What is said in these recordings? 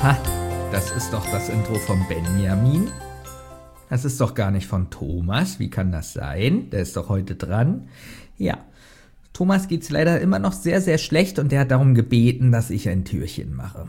Ha, das ist doch das Intro von Benjamin. Das ist doch gar nicht von Thomas. Wie kann das sein? Der ist doch heute dran. Ja, Thomas geht's leider immer noch sehr, sehr schlecht und der hat darum gebeten, dass ich ein Türchen mache.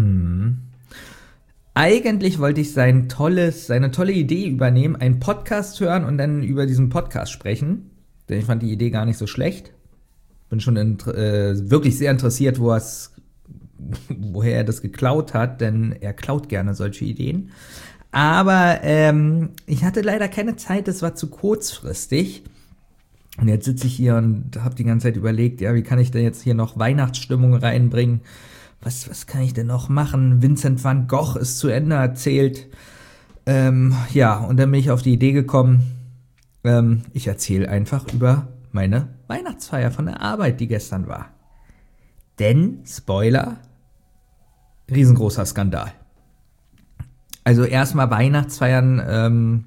Eigentlich wollte ich seine tolle Idee übernehmen, einen Podcast hören und dann über diesen Podcast sprechen. Denn ich fand die Idee gar nicht so schlecht. Bin schon wirklich sehr interessiert, woher er das geklaut hat, denn er klaut gerne solche Ideen. Aber ich hatte leider keine Zeit, das war zu kurzfristig. Und jetzt sitze ich hier und habe die ganze Zeit überlegt, ja, wie kann ich denn jetzt hier noch Weihnachtsstimmung reinbringen? Was kann ich denn noch machen? Vincent van Gogh ist zu Ende erzählt. Ja, und dann bin ich auf die Idee gekommen, ich erzähle einfach über meine Weihnachtsfeier von der Arbeit, die gestern war. Denn, Spoiler, riesengroßer Skandal. Also erstmal Weihnachtsfeiern,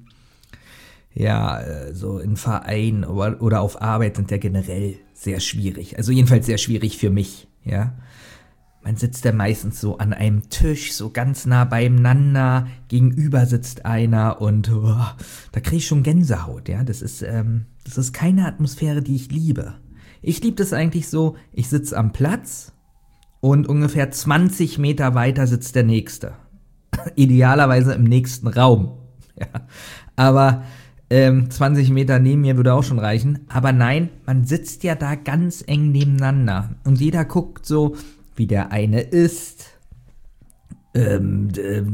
so in Vereinen oder auf Arbeit sind ja generell sehr schwierig. Also jedenfalls sehr schwierig für mich, ja. Man sitzt ja meistens so an einem Tisch, so ganz nah beieinander, gegenüber sitzt einer und da kriege ich schon Gänsehaut, ja. Das ist keine Atmosphäre, die ich liebe. Ich liebe das eigentlich so, ich sitze am Platz und ungefähr 20 Meter weiter sitzt der Nächste. Idealerweise im nächsten Raum. Ja. Aber 20 Meter neben mir würde auch schon reichen. Aber nein, man sitzt ja da ganz eng nebeneinander. Und jeder guckt so, wie der eine isst. Man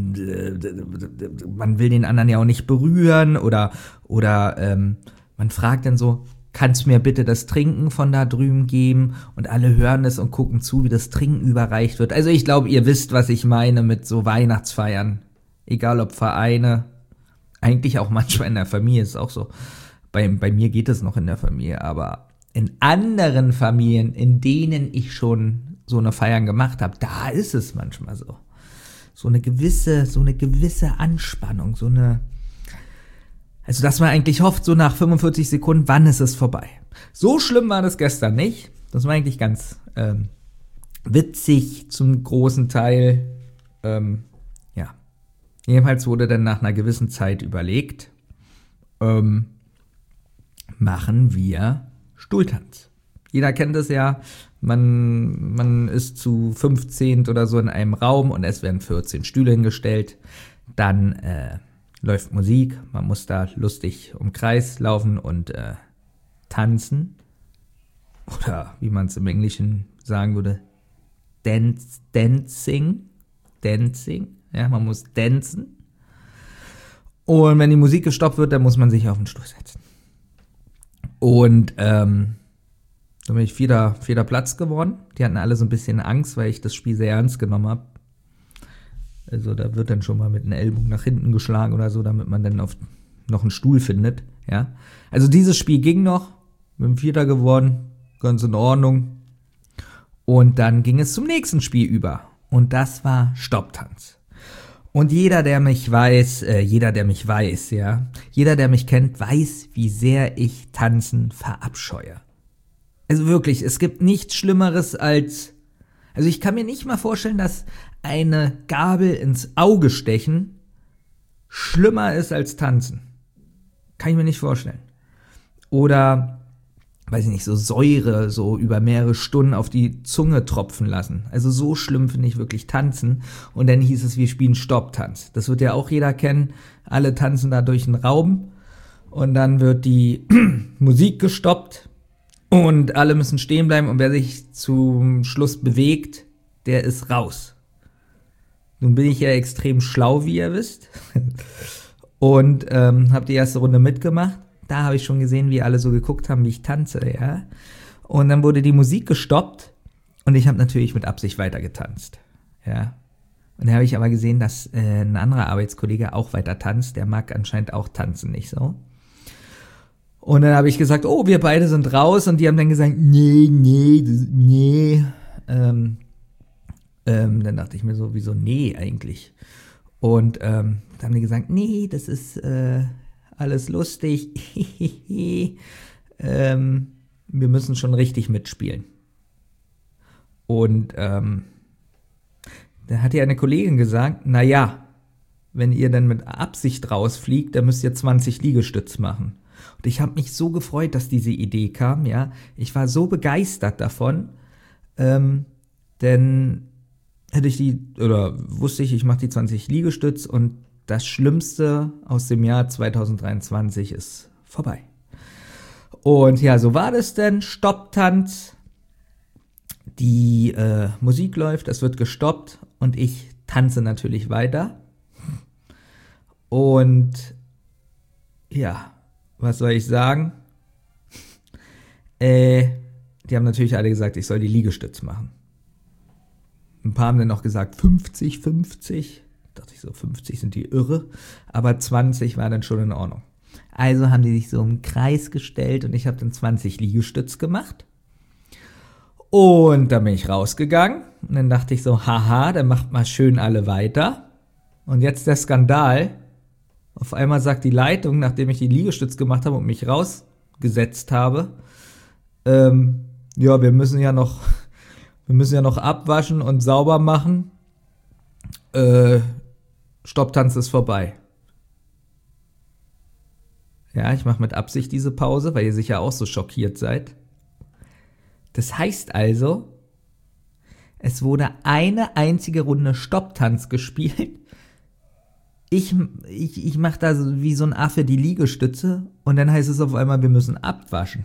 will den anderen ja auch nicht berühren. Oder man fragt dann so, kannst du mir bitte das Trinken von da drüben geben? Und alle hören es und gucken zu, wie das Trinken überreicht wird. Also ich glaube, ihr wisst, was ich meine mit so Weihnachtsfeiern. Egal ob Vereine, eigentlich auch manchmal in der Familie ist es auch so. Bei mir geht es noch in der Familie, aber in anderen Familien, in denen ich schon so eine Feiern gemacht habe, da ist es manchmal so. So eine gewisse Anspannung, also dass man eigentlich hofft, so nach 45 Sekunden, wann ist es vorbei. So schlimm war das gestern nicht. Das war eigentlich ganz witzig zum großen Teil. Ja. Jedenfalls wurde dann nach einer gewissen Zeit überlegt, machen wir Stuhltanz. Jeder kennt es ja, man ist zu 15 oder so in einem Raum und es werden 14 Stühle hingestellt. Dann läuft Musik, man muss da lustig im Kreis laufen und tanzen. Oder wie man es im Englischen sagen würde, dancing. Ja, man muss dancen. Und wenn die Musik gestoppt wird, dann muss man sich auf den Stuhl setzen. Und dann bin ich vierter Platz geworden. Die hatten alle so ein bisschen Angst, weil ich das Spiel sehr ernst genommen habe. Also da wird dann schon mal mit einem Ellbogen nach hinten geschlagen oder so, damit man dann noch einen Stuhl findet. Ja. Also dieses Spiel ging noch. Bin Vierter geworden. Ganz in Ordnung. Und dann ging es zum nächsten Spiel über. Und das war Stopptanz. Und jeder, der mich kennt, weiß, wie sehr ich Tanzen verabscheue. Also wirklich, es gibt nichts Schlimmeres also ich kann mir nicht mal vorstellen, dass eine Gabel ins Auge stechen schlimmer ist als tanzen. Kann ich mir nicht vorstellen. Oder, weiß ich nicht, so Säure so über mehrere Stunden auf die Zunge tropfen lassen. Also so schlimm finde ich wirklich tanzen. Und dann hieß es, wir spielen Stopptanz. Das wird ja auch jeder kennen. Alle tanzen da durch den Raum und dann wird die Musik gestoppt und alle müssen stehen bleiben und wer sich zum Schluss bewegt, der ist raus. Nun bin ich ja extrem schlau, wie ihr wisst. Und habe die erste Runde mitgemacht. Da habe ich schon gesehen, wie alle so geguckt haben, wie ich tanze, ja. Und dann wurde die Musik gestoppt und ich habe natürlich mit Absicht weiter getanzt, ja. Und dann habe ich aber gesehen, dass ein anderer Arbeitskollege auch weiter tanzt. Der mag anscheinend auch tanzen nicht so. Und dann habe ich gesagt, oh, wir beide sind raus. Und die haben dann gesagt, nee. Dann dachte ich mir so, wieso nee eigentlich? Und dann haben die gesagt, nee, das ist alles lustig. Wir müssen schon richtig mitspielen. Und Da hat ihr eine Kollegin gesagt, naja, wenn ihr dann mit Absicht rausfliegt, dann müsst ihr 20 Liegestütz machen. Und ich habe mich so gefreut, dass diese Idee kam, ja. Ich war so begeistert davon, denn wusste ich mache die 20 Liegestütz und das Schlimmste aus dem Jahr 2023 ist vorbei. Und ja, so war das denn. Stopptanz. Die Musik läuft, es wird gestoppt und ich tanze natürlich weiter. Und ja, was soll ich sagen? Die haben natürlich alle gesagt, ich soll die Liegestütz machen. Ein paar haben dann noch gesagt 50, 50. Dachte ich so, 50 sind die irre. Aber 20 war dann schon in Ordnung. Also haben die sich so im Kreis gestellt und ich habe dann 20 Liegestütz gemacht. Und dann bin ich rausgegangen und dann dachte ich so, haha, dann macht mal schön alle weiter. Und jetzt der Skandal. Auf einmal sagt die Leitung, nachdem ich die Liegestütz gemacht habe und mich rausgesetzt habe, ja, wir müssen ja noch abwaschen und sauber machen. Stopptanz ist vorbei. Ja, ich mache mit Absicht diese Pause, weil ihr sicher auch so schockiert seid. Das heißt also, es wurde eine einzige Runde Stopptanz gespielt. Ich mache da so wie so ein Affe die Liegestütze und dann heißt es auf einmal, wir müssen abwaschen.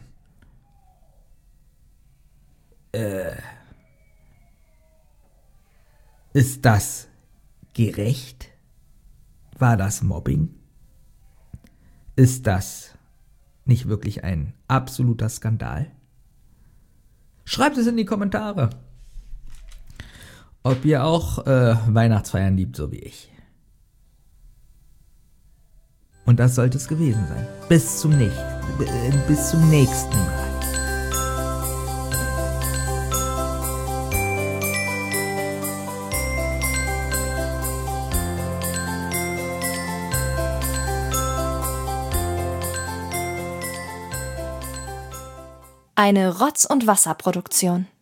Ist das gerecht? War das Mobbing? Ist das nicht wirklich ein absoluter Skandal? Schreibt es in die Kommentare, ob ihr auch Weihnachtsfeiern liebt, so wie ich. Und das sollte es gewesen sein. Bis zum nächsten Mal. Eine Rotz- und Wasser-Produktion.